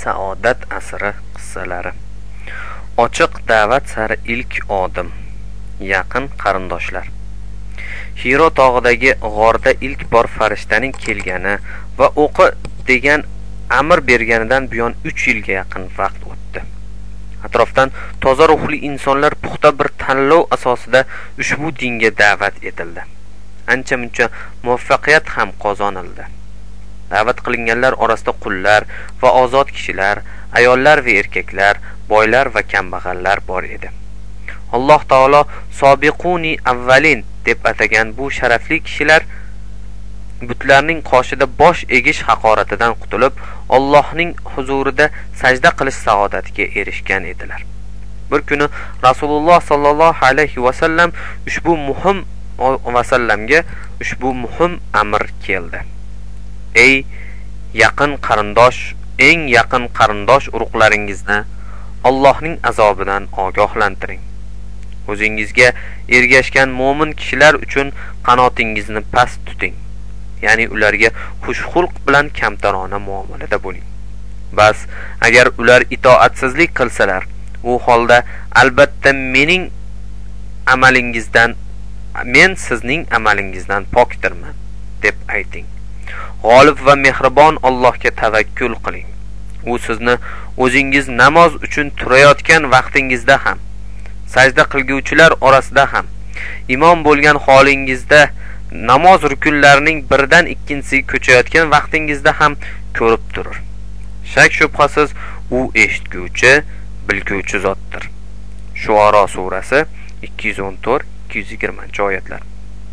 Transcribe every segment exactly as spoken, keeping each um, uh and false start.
Saodat asri qissalari. Ochiq da'vat sari ilk odim. Yaqin qarindoshlar. Hiro tog'idagi g'orda ilk bor farishtaning kelgani va o'qi degan amr berganidan buyon uch yilga yaqin vaqt o'tdi. Atrofdan toza ruhli insonlar puxta bir tanlov asosida ushbu dinga da'vat etildi. Ancha-muncha muvaffaqiyat ham qozonildi. Da'vat qilinganlar orasida qullar va ozod kishilar, ayollar va erkaklar, boylar va kambag'allar bor edi. Alloh taolo sobiquni avvalin deb atagan bu sharafli kishilar butlarning qoshida bosh egish haqoratidan qutulib, Allohning huzurida sajda qilish saodatiga erishgan edilar. Bir kuni Rasululloh sallallohu alayhi va sallam ushbu muhim va sallamga ushbu muhim amr keldi. Ey yaqin qarindosh, eng yaqin qarindosh urug'laringizni Allohning azobidan ogohlantiring. O'zingizga ergashgan mo'min kishilar uchun qanotingizni past tuting. Ya'ni ularga xushxulq bilan kamtarona muomalada bo'ling. Bas, agar ular itoatsizlik qilsalar, u holda albatta mening amalingizdan men sizning amalingizdan pokdirman deb ayting. G'olib va mehribon Allohga tavakkul qiling. U sizni o'zingiz namoz uchun turayotgan vaqtingizda ham, sajda qilguvchilar orasida ham, imom bo'lgan holingizda namoz rukunlarining birdan ikkinchisiga ko'chayotgan vaqtingizda ham ko'rib turur. Shak shubhasiz u eshitguvchi, bilguvchi zotdir. Shuara surasi ikki yuz o'n to'rt ikki yuz yigirma oyatlar.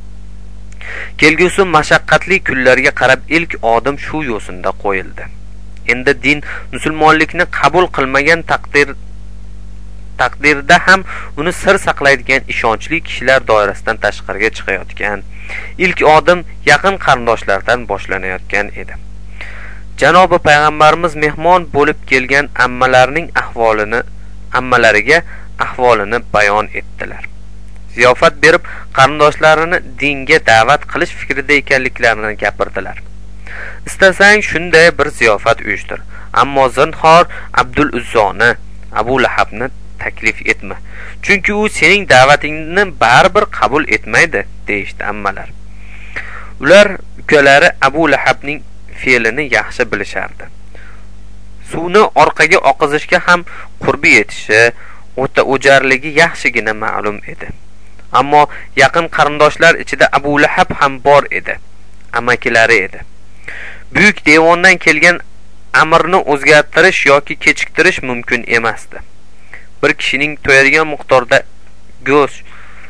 Kelgusi mashaqqatli kunlarga qarab ilk odim shu yo'sinda qo'yildi. Endi din musulmonlikni qabul qilmagan taqdir taqdirda ham uni sir saqlaydigan ishonchli kishilar doirasidan tashqariga chiqayotgan ilk odim yaqin qarindoshlardan boshlanayotgan edi. Janobi payg'ambarimiz mehmon bo'lib kelgan ammalarining ahvolini ammalariga ahvolini bayon etdilar. Ziyofat berib qarindoshlarini dinga da'vat qilish fikrida ekanliklarini gapirdilar. Istasang shunday bir ziyofat uyushtir, ammo zinhor Abdul Uzzoni, Abu Lahabni taklif etma. Chunki u sening da'vatingni baribir qabul etmaydi, deyishdi ammalar. Ular ukalari Abu Lahabning fe'lini yaxshi bilishardi. Suvni orqaga oqizishga ham qurbi yetishi, o'ta o'jarligi yaxshigina ma'lum edi. Ammo yaqin qarindoshlar ichida Abu Lahab ham bor edi. Amakilari edi. Buyuk devondan kelgan amrni o'zgartirish yoki kechiktirish mumkin emasdi. Bir kishining to'yadigan miqdorda go'sht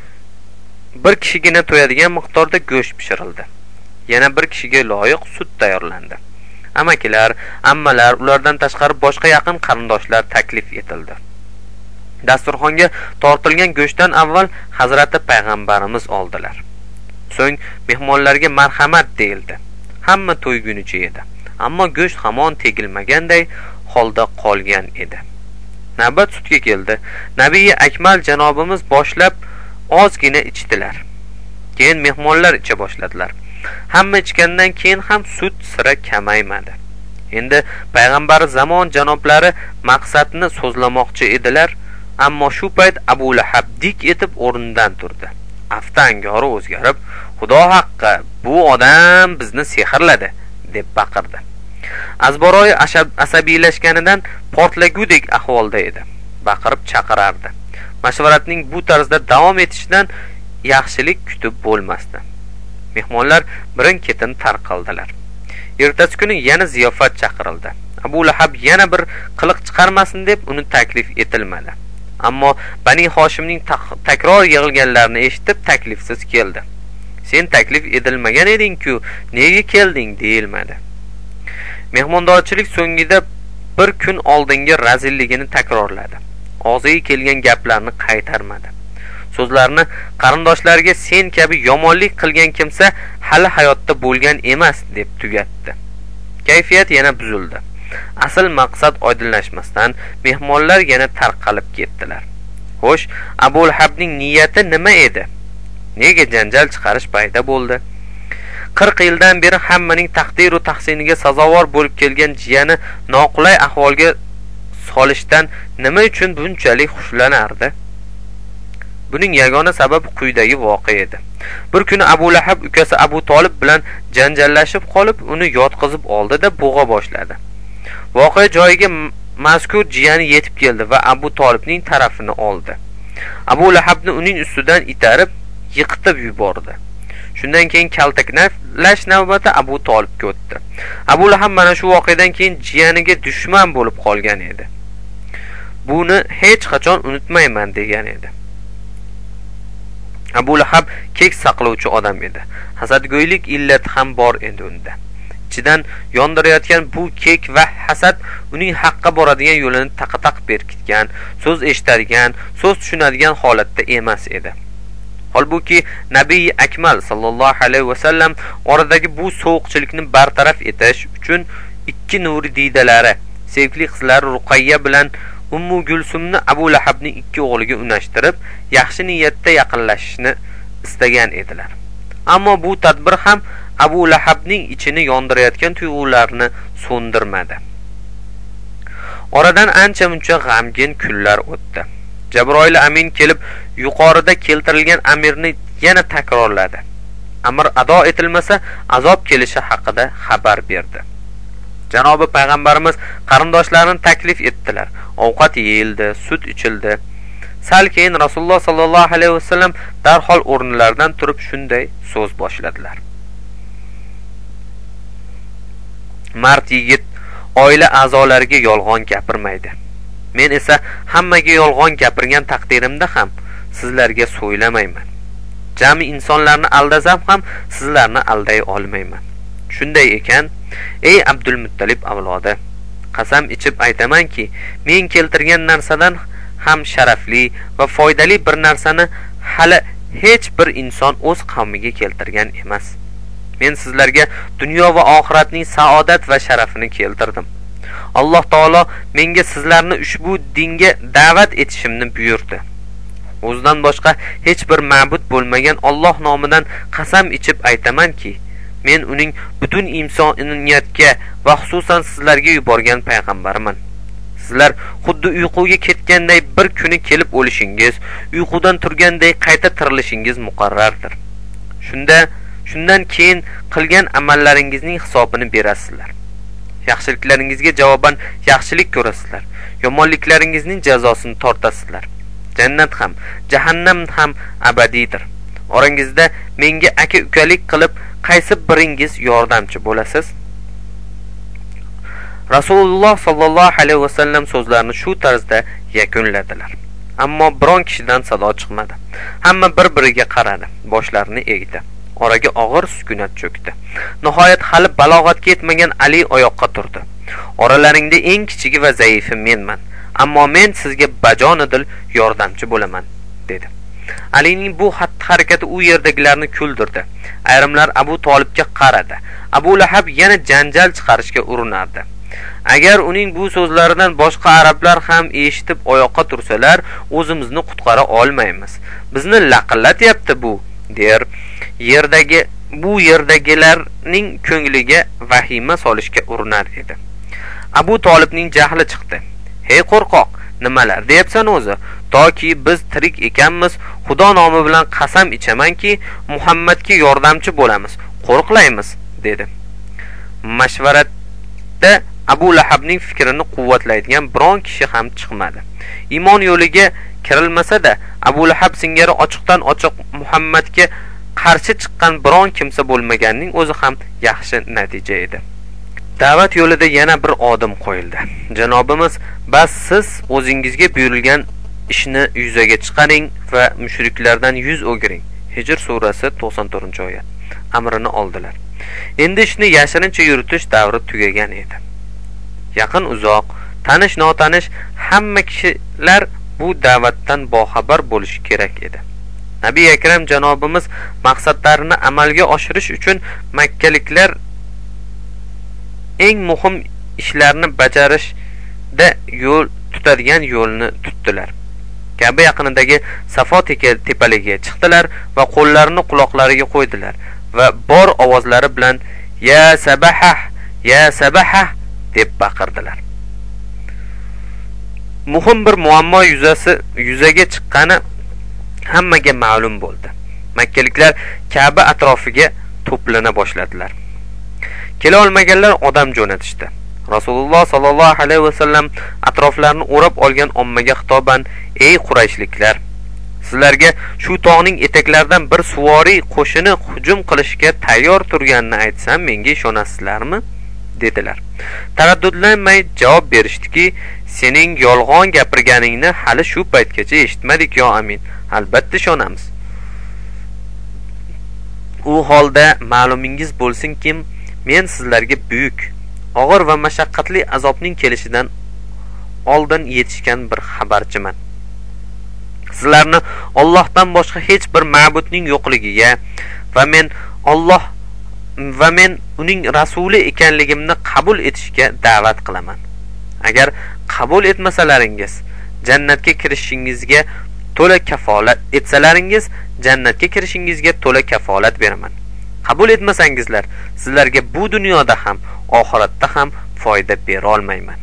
bir kishigina to'yadigan miqdorda go'sht pishirildi. Yana bir kishiga loyiq sut tayyorlandi. Amakilar, ammalar, ulardan tashqari boshqa yaqin qarindoshlar taklif etildi. Dasturxonga tortilgan go'shtdan avval Hazrati payg'ambarimiz oldilar. So'ng mehmonlarga marhamat deyildi. Hamma to'ygunicha edi. Ammo go'sht hamon tegilmaganday holda qolgan edi. Navbat sutga keldi. Nabiy Akmal janobimiz boshlab ozgina ichdilar. Keyin mehmonlar icha boshladilar. Hamma ichgandan keyin ham sut sira kamaymadi. Endi payg'ambar zamon janoblari maqsadni so'zlamoqchi edilar, ammo shu payt Abu Lahab dik etib o'rnidan turdi. Aftangori o'zgarib, Xudo haqqi, bu odam bizni sehrladi deb baqirdi. Azboroy asabiylashganidan portlagudek ahvolda edi. Baqirib chaqirardi. Mashvaratning bu tarzda davom etishidan yaxshilik kutib bo'lmasdi. Mehmonlar birin-ketin tarqaldilar. Ertasi kuni yana ziyofat chaqirildi. Abu Lahab yana bir qiliq chiqarmasin deb uni taklif etilmadi. Ammo Bani Hoshimning takror yig'ilganlarini eshitib taklifsiz keldi. Sen taklif etilmagan eding-ku, nega kelding deyilmadi. Mehmondorchilik so'ngida bir kun oldingi razilligini takrorladi. Og'ziga kelgan gaplarni qaytarmadi. So'zlarini qarindoshlariga sen kabi yomonlik qilgan kimsa hali hayotda bo'lgan emas deb tugatdi. Kayfiyat yana buzildi. Asl maqsad oydinlashmasdan mehmonlar yana tarqalib ketdilar. Xo'sh, Abu Lahabning niyati nima edi? Nega janjal chiqarish paydo bo'ldi? qirq yildan beri hammaning taqdir va tahsiniga sazovor bo'lib kelgan jiyani noqulay ahvolga solishdan nima uchun bunchalik xushlanardi? Buning yagona sababi quyidagi voqea edi. Bir kuni Abu Lahab ukasi Abu Tolib bilan janjallashib qolib, uni yotqizib oldi-da bo'g'a boshladi. Voqea joyiga mazkur jiyani yetib keldi va Abu Tolibning tarafini oldi. Abu Lahabni uning ustidan itarib, yiqitib yubordi. Shundan keyin kaltaklash navbati Abu Tolibga o'tdi. Abu Lahab mana shu voqeadan keyin jiyaniga dushman bo'lib qolgan edi. Buni hech qachon unutmayman degan edi. Abu Lahab kek saqlovchi odam edi. Hasadgo'ylik illati ham bor edi unda. Ichidan yondirayotgan bu kek va hasad uning haqqa boradigan yo'lini taqataq berkitgan, so'z eshitadigan, so'z tushunadigan holatda emas edi. Holbuki Nabiy Akmal sallallohu alayhi va sallam oradagi bu sovuqchilikni bartaraf etish uchun ikki nuri diydalari, sevgili qizlari Ruqayya bilan Ummu Gulsumni Abu Lahabning ikki o'g'liga unashtirib, yaxshi niyatda yaqinlashishni istagan edilar. Ammo bu tadbir ham Abu Lahabning ichini yondirayotgan tuyg'ularni so'ndirmadi. Oradan ancha-muncha g'amgin kunlar o'tdi. Jabroil Amin kelib yuqorida keltirilgan amirni yana takrorladi. Amr ado etilmasa azob kelishi haqida xabar berdi. Janobi payg'ambarimiz qarindoshlarini taklif etdilar. Ovqat yeyildi, sut ichildi. Sal keyin Rasululloh sallallohu alayhi vasallam darhol o'rnlaridan turib shunday so'z boshladilar. Mard yigit oila a'zolariga yolg'on gapirmaydi. Men esa hammaga yolg'on gapirgan taqdirimda ham sizlarga so'ylamayman. Jami insonlarni aldasam ham sizlarni alday olmayman. Shunday ekan, ey Abdul Muttalib avlodi, qasam ichib aytamanki, men keltirgan narsadan ham sharafli va foydali bir narsani hali hech bir inson o'z qavmiga keltirgan emas. Men sizlarga dunyo va oxiratning saodat va sharafini keltirdim. Alloh taolo menga sizlarni ushbu dinga da'vat etishimni buyurdi. O'zidan boshqa hech bir ma'bud bo'lmagan Alloh nomidan qasam ichib aytamanki, men uning butun insoniyatga va xususan sizlarga yuborgan payg'ambariman. Sizlar xuddi uyquga ketganday bir kuni kelib o'lishingiz, uyqudan turganday qayta tirilishingiz muqarrardir. Shunda shundan keyin qilgan amallaringizning hisobini berasizlar. Yaxshiliklaringizga javoban yaxshilik ko'rasizlar. Yomonliklaringizning jazosini tortasizlar. Jannat ham, jahannam ham abadiydir. Orangizda menga aka-ukalik qilib qaysi biringiz yordamchi bo'lasiz? Rasululloh sallallohu alayhi vasallam so'zlarini shu tarzda yakunladilar. Ammo biron kishidan sado chiqmadi. Hamma bir-biriga qaradi, boshlarini egdi. Oraga og'ir sukunat cho'kdi. Nihoyat hali balog'atga yetmagan Ali oyoqqa turdi. Oralaringda eng kichigi va zaifi menman, ammo men sizga bajonidil yordamchi bo'laman, dedi. Alining bu xatti-harakati u yerdagilarni kuldirdi. Ayrimlar Abu Tolibga qaradi. Abu Lahab yana janjal chiqarishga urinardi. Agar uning bu so'zlaridan boshqa arablar ham eshitib oyoqqa tursalar, o'zimizni qutqara olmaymiz. Bizni laqillatyapti bu, der. Yerdagi bu yerdagilarning ko'ngliga vahima solishga urinar edi. Abu Tolibning jahli chiqdi. "Hey qo'rqoq, nimalar deyapsan o'zi? Toki biz tirik ekanmiz, Xudo nomi bilan qasam ichamanki, Muhammadga yordamchi bo'lamiz, qo'rqlaymiz", dedi. Mashvaratda Abu Lahabning fikrini quvvatlaydigan biron kishi ham chiqmadi. Iymon yo'liga kirilmasa-da, Abu Lahab singari ochiqdan ochiq Muhammadga qarshi chiqqan biron kimsa bo'lmaganning o'zi ham yaxshi natija edi. Da'vat yo'lida yana bir odim qo'yildi. Janobimiz, "Bas siz o'zingizga buyurilgan ishni yuzaga chiqaring va mushriklardan yuz o'giring." Hijr surasi to'qson to'rtinchi oyat. Amrini oldilar. Endi ishni yashirincha yuritish davri tugagan edi. Yaqin uzoq, tanish notanish hamma kishilar bu da'vatdan boxabar bo'lishi kerak edi. Nabiy akram janobimiz maqsadlarini amalga oshirish uchun makkaliklar eng muhim ishlarni bajarishda yo'l tutadigan yo'lni tutdilar. Ka'ba yaqinidagi Safo tepaligiga chiqdilar va qo'llarini quloqlariga qo'ydilar va bor ovozlari bilan ya sabaha, ya sabaha deb baqirdilar. Muhim bir muammo yuzasi yuzaga chiqqani hammaga ma'lum bo'ldi. Makkaliklar Ka'ba atrofiga to'plana boshladilar. Kela olmaganlar odam jo'natishdi. Rasululloh sallallohu alayhi va sallam atroflarini o'rab olgan ommaga xitoban: "Ey Qurayshliklar, sizlarga shu tog'ning etaklaridan bir suvoriy qo'shini hujum qilishga tayyor turganini aytsam, menga ishonasizlarmi?" dedilar. Taraddudlanmay javob berishdiki: "Sening yolg'on gapirganingni hali shu paytgacha eshitmadik yo amin. Albatta ishonamiz. U holda ma'lumingiz bo'lsinki, men sizlarga buyuk, og'ir va mashaqqatli azobning kelishidan oldin yetishgan bir xabarchiman. Sizlarni Allohdan boshqa hech bir ma'budning yo'qligiga va men Alloh va men uning rasuli ekanligimni qabul etishga da'vat qilaman. Agar qabul etmasalaringiz, jannatga kirishingizga to'la kafolat etsalaringiz, jannatga kirishingizga to'la kafolat beraman. Qabul etmasangizlar, sizlarga bu dunyoda ham, oxiratda ham foyda bera olmayman."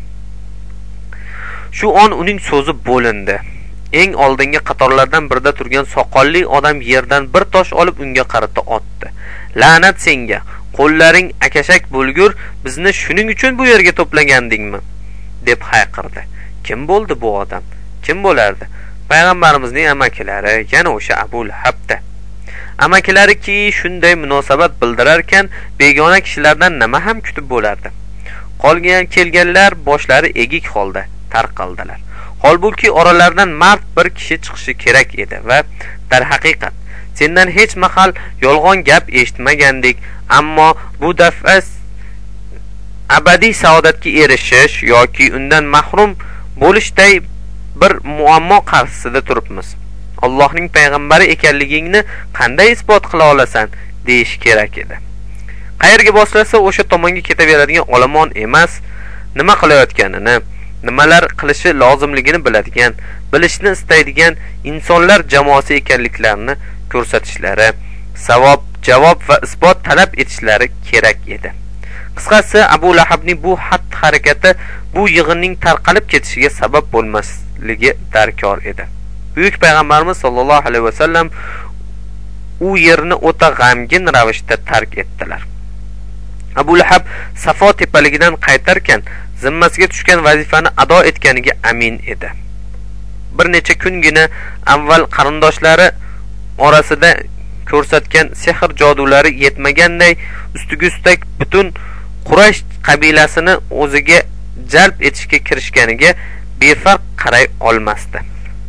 Shu on uning so'zi bo'lindi. Eng oldingi qatorlardan birida turgan soqolli odam yerdan bir tosh olib unga qarata otdi. "La'nat senga, qo'llaring akashak bo'lgur, bizni shuning uchun bu yerga to'plagandingmi?" deb hayqirdi. Kim bo'ldi bu odam? Kim bo'lardi? Payg'ambarimizning amakilari, yana o'sha Abu Lahabda. Amakilariki shunday munosabat bildirarkan, begona kishilardan nima ham kutib bo'lardi? Qolgan kelganlar boshlari egik holda tarqaldilar. Holbuki oralaridan mard bir kishi chiqishi kerak edi va dar haqiqat sendan hech mahal yolg'on gap eshitmagandik, ammo bu daf'a abadiy saodatga erishish yoki undan mahrum bo'lishday bir muammo qarshisida turibmiz. Allohning payg'ambari ekanligingni qanday isbot qila olasan deyish kerak edi. Qayerga boslasa o'sha tomonga ketaveradigan olomon emas, nima qilayotganini, nimalar qilishi lozimligini biladigan, bilishni istaydigan insonlar jamoasi ekanliklarini ko'rsatishlari, savob, javob va isbot talab etishlari kerak edi. Qisqasi, Abu Lahabning bu xatti-harakati bu yig'inning tarqalib ketishiga sabab bo'lmasligi darkor edi. Buyuk payg'ambarimiz sollallohu alayhi va sallam u yerni o'ta g'amgin ravishda tark etdilar. Abu Lahab Safo tepaligidan qaytarkan zimmasiga tushgan vazifani ado etganiga amin edi. Bir necha kungina avval qarindoshlari orasida ko'rsatgan sehr jodulari yetmaganday ustiga ustak butun Quraysh qabilasini o'ziga jalb etishga kirishganiga befarq qaray olmasdi.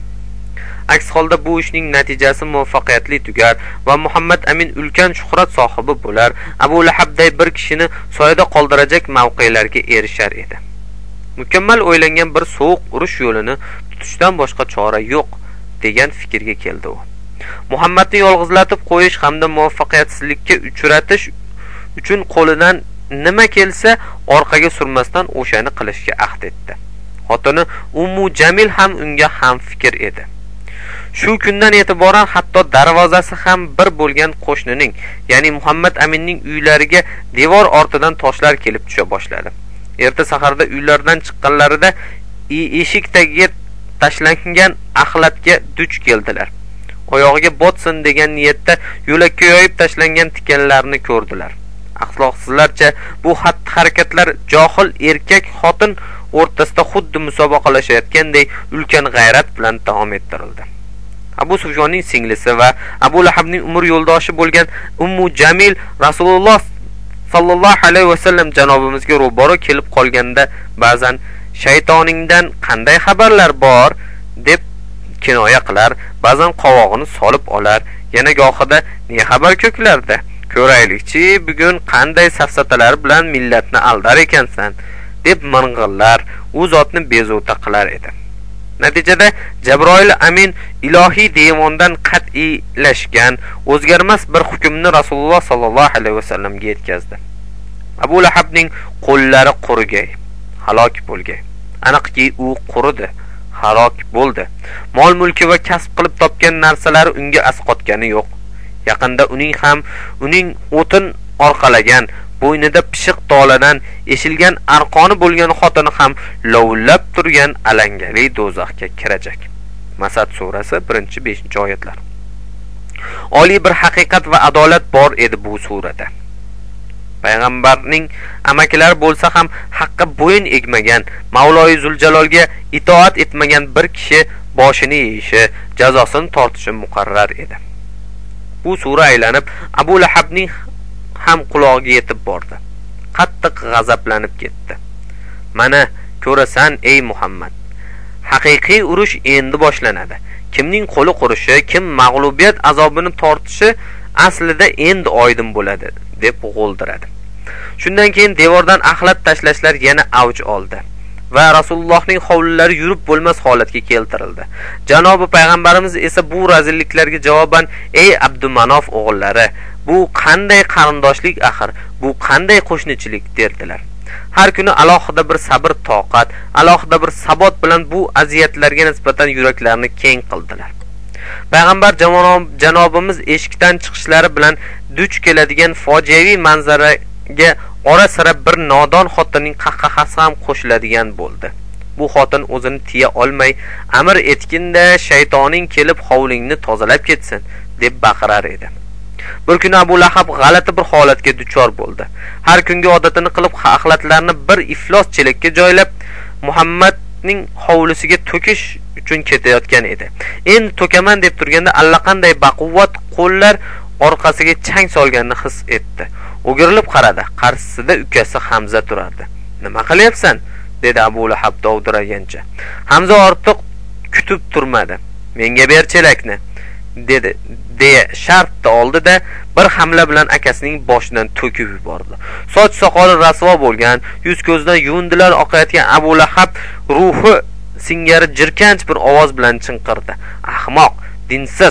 Aks holda bu ishning natijasi muvaffaqiyatli tugar va Muhammad Amin ulkan shuhrat sohibi bo'lar, Abu Lahabday bir kishini soyada qoldirajak mavqelarga erishar edi. Mukammal o'ylangan bir sovuq urush yo'lini tutishdan boshqa chora yo'q degan fikrga keldi u. Muhammadni yolg'izlatib qo'yish hamda muvaffaqiyatsizlikka uchratish uchun qo'lidan nima kelsa orqaga surmasdan o'shani qilishga ahd etdi. Xotini Ummu Jamil ham unga ham fikr edi. Shu kundan e'tiboran hatto darvozasi ham bir bo'lgan qo'shnining, ya'ni Muhammad Aminning uylariga devor ortidan toshlar kelib tusha boshladi. Erta saharda uylardan chiqqanlarida eshik tagiga tashlangan axlatga duch keldilar. Oyog'iga botsin degan niyatda yo'lakka yoyib tashlangan tikanlarni ko'rdilar. Axloqsizlarcha bu xatti-harakatlar johil erkak xotin o'rtasida xuddi musobaqalashayotganday ulkan g'ayrat bilan davom ettirildi. Abu Sufyonning singlisi va Abu Lahabning umr yo'ldoshi bo'lgan Ummu Jamil Rasululloh sallallohu alayhi va sallam janobimizga ro'baro kelib qolganda ba'zan shaytoningdan qanday xabarlar bor deb kinoya qilar, ba'zan qovog'ini solib olar, yana gohida ne xabar ko'klarda, ko'raylikchi bugun qanday safsatalar bilan millatni aldar ekansan deb ming'illar, u zotni bezovta qilar edi. Natijada Jabroil Amin ilohiy demondan qat'iylashgan, o'zgarmas bir hukmni Rasululloh sallallohu alayhi va sallamga yetkazdi. Abu Lahabning qo'llari qurigay, halok bo'lgay. Aniqki u quridi, halok bo'ldi. Mol mulki va kasb qilib topgan narsalari unga asqotgani yo'q. Yaqinda uning ham uning o'tin orqalagan, bo'ynida pishiq toladan eshilgan arqoni bo'lgan xotini ham lovullab turgan alangali do'zaxga kirajak. Masad surasi birinchi beshinchi oyatlar. Oliy bir haqiqat va adolat bor edi bu surada. Payg'ambarning amakilari bo'lsa ham haqqa bo'yin egmagan, Mavloyi Zuljalolga itoat etmagan bir kishi boshini yeyishi, jazosini tortishi muqarrar edi. Bu sura aylanib Abu Lahabning ham qulog'iga yetib bordi. Qattiq g'azablanib ketdi. Mana ko'rasan ey Muhammad, haqiqiy urush endi boshlanadi. Kimning qo'li qurishi, kim mag'lubiyat azobini tortishi aslida endi oydin bo'ladi deb g'o'ldiradi. Shundan keyin devordan axlat tashlashlar yana avj oldi va Rasulullohning hovlilari yurib bo'lmas holatga keltirildi. Janobi payg'ambarimiz esa bu razilliklarga javoban: "Ey Abdumanof o'g'illari, bu qanday qarindoshlik axir, bu qanday qo'shnichilik" derdilar. Har kuni alohida bir sabr, toqat, alohida bir sabot bilan bu aziyatlarga nisbatan yuraklarini keng qildilar. Payg'ambar janobimiz eshikdan chiqishlari bilan duch keladigan fojiaviy manzaraga ora-sira bir nodon xotinning qahqahasi ham qo'shiladigan bo'ldi. Bu xotin o'zini tiya olmay, amr etkinda shaytoning kelib hovlingni tozalab ketsin deb baqirar edi. Bir kuni Abu Lahab g'alati bir holatga duchor bo'ldi. Har kungi odatini qilib axlatlarni bir iflos chelakka joylab Muhammadning hovlisiga to'kish uchun ketayotgan edi. Endi to'kaman deb turganda allaqanday baquvvat qo'llar orqasiga chang solganini his etdi. O'girilib qaradi. Qarshisida ukasi Hamza turardi. "Nima qilyapsan?" dedi Abu Lahab dovdiragancha. Hamza ortiq kutib turmadi. "Menga ber chelakni", dedi deya shartni oldi-da bir hamla bilan akasining boshidan to'kib yubordi. Soch soqoli rasvo bo'lgan, yuz ko'zdan yuvindilar oqayotgan Abu Lahab ruhi singari jirkanch bir ovoz bilan chinqirdi: "Ahmoq, dinsiz!"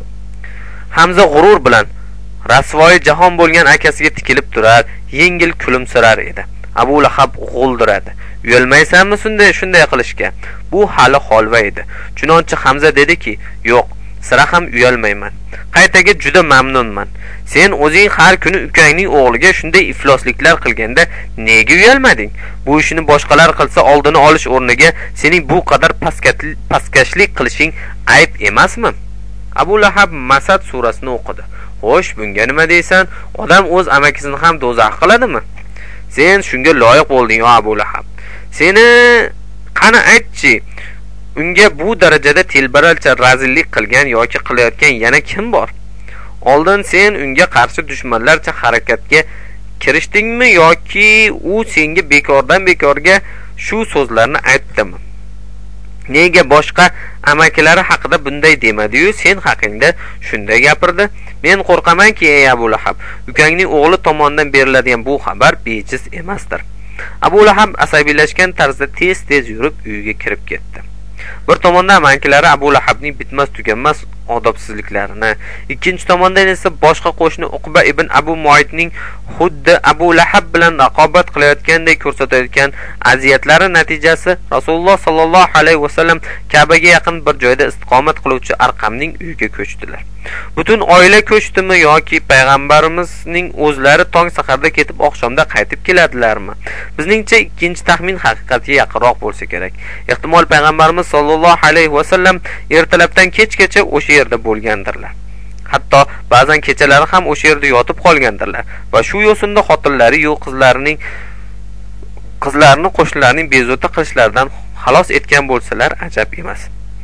Hamza g'urur bilan rasvoyi jahon bo'lgan akasiga tikilib turar, yengil kulimsirar edi. Abu Lahab g'o'ldiradi: "Uyalmaysanmi shunday shunday qilishga?" Bu hali holva edi. Chunonchi Hamza dediki: "Yo'q, sira ham uyalmayman. Qaytaga juda mamnunman. Sen o'zing har kuni ukangning o'g'liga shunday iflosliklar qilganda nega uyalmading? Bu ishni boshqalar qilsa oldini olish o'rniga sening bu qadar paskashlik qilishing ayb emasmi?" Abu Lahab Masad surasini o'qidi. "Xo'sh, bunga nima deysan? Odam o'z amakisini ham do'zax qiladimi? Sen shunga loyiq bo'lding, yo Abu Lahab. Seni qani aytchi, unga bu darajada telbaralcha razillik qilgan yoki qilayotgan yana kim bor? Oldin sen unga qarshi dushmanlarcha harakatga kirishdingmi yoki u senga bekordan bekorga shu so'zlarni aytdimi? Nega boshqa amakilari haqida bunday demadi-yu, sen haqingda shunday gapirdi? Men qo'rqamanki, ey Abu Lahab, ukangning o'g'li tomonidan beriladigan bu xabar bejiz emasdir." Abu Lahab asabiylashgan tarzda tez-tez yurib uyiga kirib ketdi. Bir tomondan amankilari Abu Lahabning bitmas tuganmas odobsizliklarini, ikkinchi tomondan esa boshqa qo'shni Uqba ibn Abu Muaytning xuddi Abu Lahab bilan raqobat qilayotgandek ko'rsatayotgan aziyatlari natijasi Rasululloh sallallohu alayhi vasallam Ka'baga yaqin bir joyda istiqomat qiluvchi Arqamning uyiga ko'chdilar. Butun oila ko'chdimi yoki payg'ambarimizning o'zlari tong saharda ketib oqshomda qaytib keladilarmi? Bizningcha ikkinchi taxmin haqiqatga yaqinroq bo'lsa kerak. Ehtimol payg'ambarimiz sallallohu alayhi vasallam ertalabdan kechgacha o'sha yerda bo'lgandirlar. Hatto ba'zan kechalari ham o'sha yerda yotib qolgandirlar va shu yo'sinda xotinlari yo'q qizlarining qizlarini qo'shnilarning bezovta qilishlaridan xalos etgan bo'lsalar ajab emas.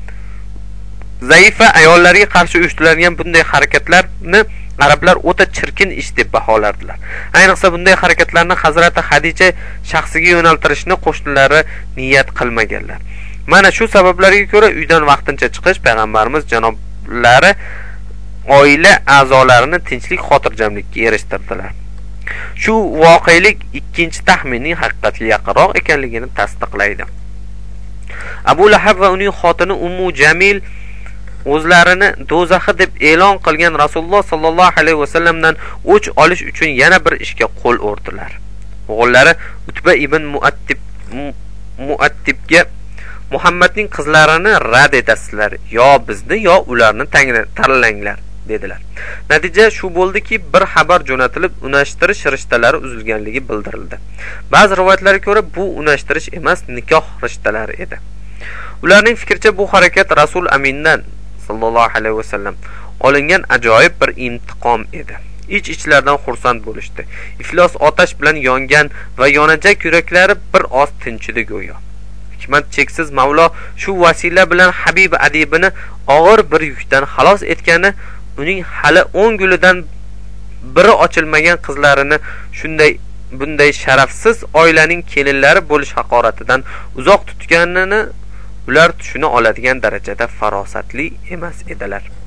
Zaifa ayollarga qarshi uyushtirilgan bunday harakatlarni arablar o'ta chirkin ish deb baholardilar. Ayniqsa bunday harakatlarni Hazrati Xadija shaxsiga yo'naltirishni qo'shnilari niyat qilmaganlar. Mana shu sabablarga ko'ra uydan vaqtincha chiqish payg'ambarimiz janoblari oila a'zolarini tinchlik, xotirjamlikka erishtirdilar. Shu voqelik ikkinchi taxminning haqiqatga yaqinroq ekanligini tasdiqlaydi. Abu Lahab va uning xotini Ummu Jamil o'zlarini do'zaxi deb e'lon qilgan Rasululloh sallallohu alayhi vasallamdan o'ch olish uchun yana bir ishga qo'l urdilar. O'g'illari Utba ibn Muattib Muattibga Muhammadning qizlarini rad etasizlar, yo bizni yo ularni tanlanglar dedilar. Natija shu bo'ldiki, bir xabar jo'natilib, unashtirish rishtalari uzilganligi bildirildi. Ba'zi rivoyatlarga ko'ra, bu unashtirish emas, nikoh rishtalari edi. Ularning fikricha, bu harakat Rasul Amindan sallallohu alayhi vasallam olingan ajoyib bir intiqom edi. Ich-ichlaridan xursand bo'lishdi. Iflos otash bilan yongan va yonajak yuraklari bir oz tinchidi go'yo. Hikmat cheksiz Mavlo shu vasila bilan Habib adibini og'ir bir yukdan xalos etgani, uning hali o'n gulidan biri ochilmagan qizlarini shunday bunday sharafsiz oilaning kelinlari bo'lish haqoratidan uzoq tutganini ular tushuna oladigan darajada farosatli emas edilar.